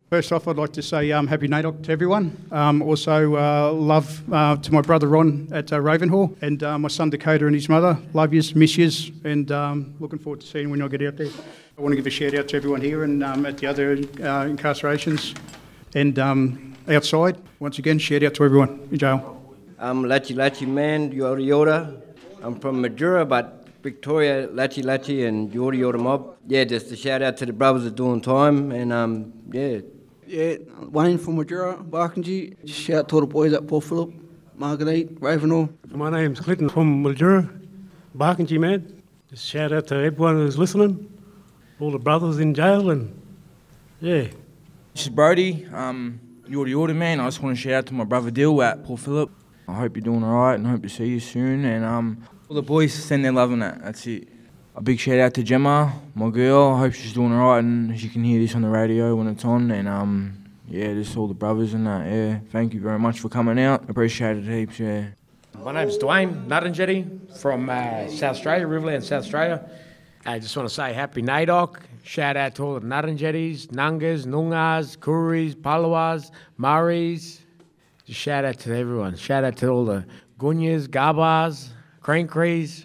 First off, I'd like to say happy NAIDOC to everyone. Also, love to my brother Ron at Ravenhall and my son Dakota and his mother. Love yous, miss yous, and looking forward to seeing you when I get out there. I want to give a shout out to everyone here and at the other incarcerations and outside. Once again, shout out to everyone in jail. I'm Lachi Lachi Man, Yoda Yoda. I'm from Majura, but Victoria, Lachi Lachi and Yoda Yoda Mob. Yeah, just a shout out to the brothers that are doing time and yeah. Yeah, Wayne from Majura, Barkindji. Shout out to all the boys at Port Phillip, Marguerite, Ravenhall. My name's Clinton from Majura, Barkindji man. Just shout out to everyone who's listening, all the brothers in jail and yeah. This is Brody, Yoda man. I just want to shout out to my brother Dill at Port Phillip. I hope you're doing alright and hope to see you soon and all the boys send their love and that's it. A big shout out to Gemma, my girl. I hope she's doing alright and she can hear this on the radio when it's on. And yeah, just all the brothers and that. Yeah, thank you very much for coming out. Appreciate it heaps. Yeah. My name's Dwayne Nuttinjetty from South Australia, Riverland, South Australia. I just want to say happy NAIDOC. Shout out to all the Nuttinjetties, Nungas, Noongas, Kuris, Palawas, Murrays. Just shout out to everyone. Shout out to all the Gunyas, Gabars, Crankries.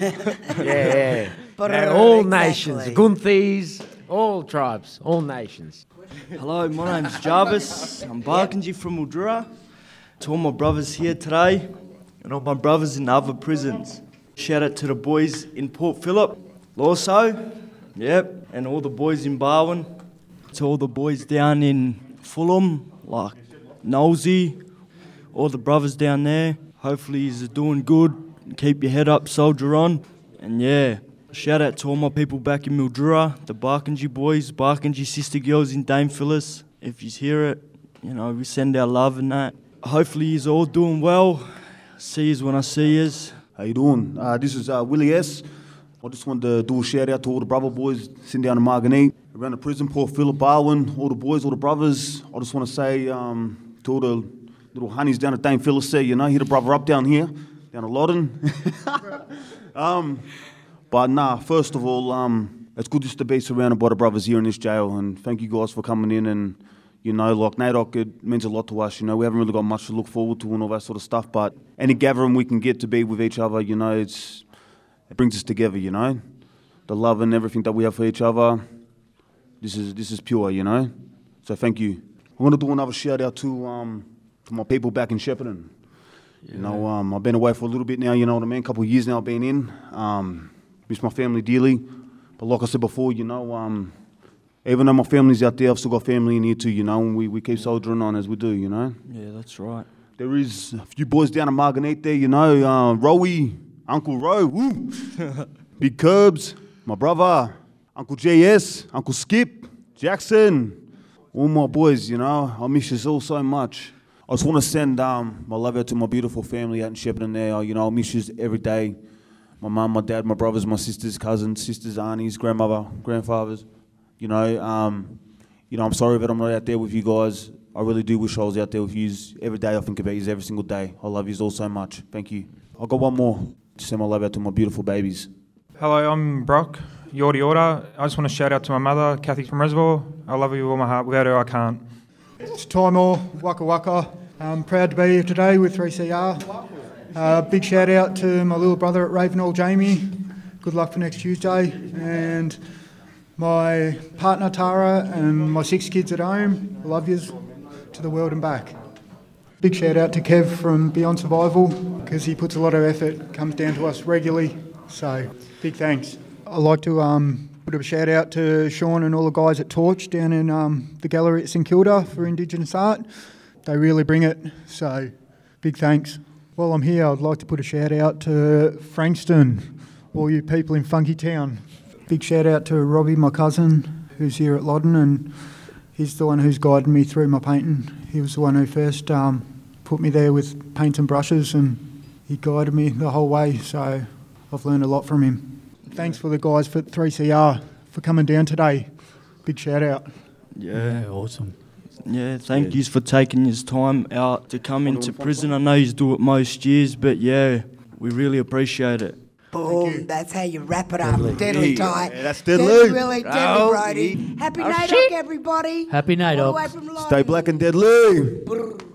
yeah. All nations, Gunthis, all tribes, all nations. Hello, my name's Jarvis. I'm Barkindji from Mildura. To all my brothers here today and all my brothers in other prisons. Shout out to the boys in Port Phillip, Lawso, yep, and all the boys in Barwon. To all the boys down in Fulham, like Nosey, all the brothers down there. Hopefully you're doing good. Keep your head up, soldier on. And yeah, shout out to all my people back in Mildura, the Barkindji boys, Barkindji sister girls in Dame Phyllis. If you hear it, you know, we send our love and that. Hopefully you're all doing well. See yous when I see yous. How you doing? This is Willie S. I just wanted to do a shout out to all the brother boys sitting down in Marganite, around the prison, Port Phillip, Barwon, all the boys, all the brothers. I just want to say to all the little honeys down at Dame Phyllis there, you know, hit a brother up down here. Down at Loddon. But nah, first of all, it's good just to be surrounded by the brothers here in this jail, and thank you guys for coming in. And you know, like NAIDOC, it means a lot to us. You know, we haven't really got much to look forward to and all that sort of stuff. But any gathering we can get to be with each other, you know, it brings us together. You know, the love and everything that we have for each other. This is pure. You know, so thank you. I'm gonna do another shout out to my people back in Shepparton. Yeah. You know, I've been away for a little bit now, you know what I mean? A couple of years now I've been in. Miss my family dearly. But like I said before, you know, even though my family's out there, I've still got family in here too, you know, and we keep soldiering on as we do, you know? Yeah, that's right. There is a few boys down in Marganite there, you know, Rowie, Uncle Roe, woo! Big Curbs, my brother, Uncle JS, Uncle Skip, Jackson, all my boys, you know, I miss you all so much. I just want to send my love out to my beautiful family out in Shepparton there. You know, I miss you every day. My mum, my dad, my brothers, my sisters, cousins, aunties, grandmother, grandfathers. You know, I'm sorry that I'm not out there with you guys. I really do wish I was out there with you every day. I think about you every single day. I love you all so much. Thank you. I've got one more to send my love out to my beautiful babies. Hello, I'm Brock, Yoda. I just want to shout out to my mother, Kathy from Reservoir. I love you with all my heart. Without her, I can't. It's Timor, Waka Waka. I'm proud to be here today with 3CR. Big shout out to my little brother at Ravenhall, Jamie. Good luck for next Tuesday. And my partner Tara and my 6 kids at home. I love yous to the world and back. Big shout out to Kev from Beyond Survival because he puts a lot of effort, comes down to us regularly. So big thanks. I'd like to put a shout out to Sean and all the guys at Torch down in the gallery at St Kilda for Indigenous art. They really bring it, so big thanks. While I'm here, I'd like to put a shout out to Frankston, all you people in Funky Town. Big shout out to Robbie, my cousin, who's here at Loddon, and he's the one who's guided me through my painting. He was the one who first put me there with paints and brushes, and he guided me the whole way, so I've learned a lot from him. Thanks for the guys for 3CR for coming down today. Big shout out. Yeah, awesome. Yeah, thank yous for taking your time out to come into prison. I know you do it most years, but yeah, we really appreciate it. Boom, that's how you wrap it up. Deadly tight. Yeah, that's deadly. Deadly Oh, Brody. Happy oh, NAIDOC, shit. everybody. Happy All the way NAIDOC. from Stay black and deadly. Brrr.